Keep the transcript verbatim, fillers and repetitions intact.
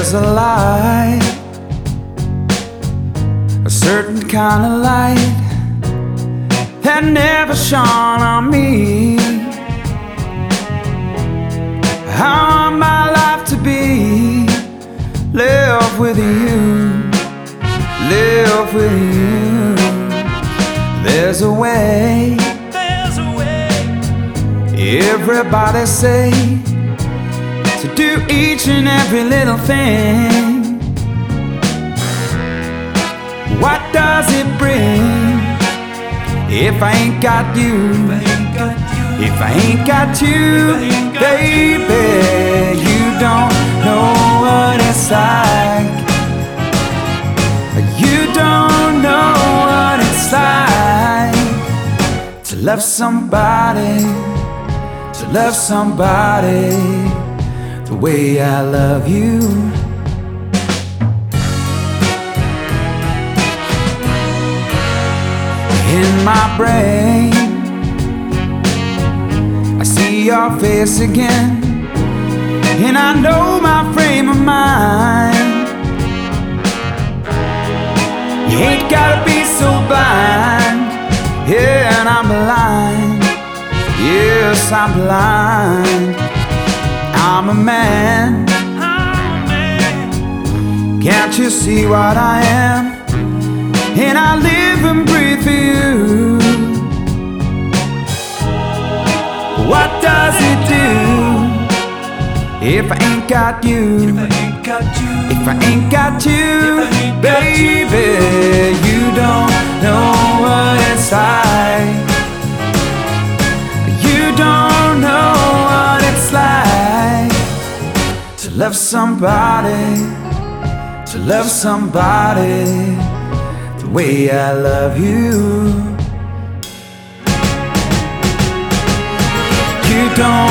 There's a light, a certain kind of light that never shone on me. I want my life to be live with you, live with you. There's a way, There's a way. everybody say, to do each and every little thing. What does it bring if I ain't got you? If I ain't got you, baby, you don't know what it's like. You don't know what it's like to love somebody, to love somebody the way I love you. In my brain, I see your face again, and I know my frame of mind. You ain't gotta be so blind, yeah, and I'm blind. Yes, I'm blind. I'm a man. Can't you see what I am? And I live and breathe for you. What does it do if I ain't got you? If I ain't got you, baby, you don't know what it's like. You don't know what it's like to love somebody, to love somebody the way I love you. You don't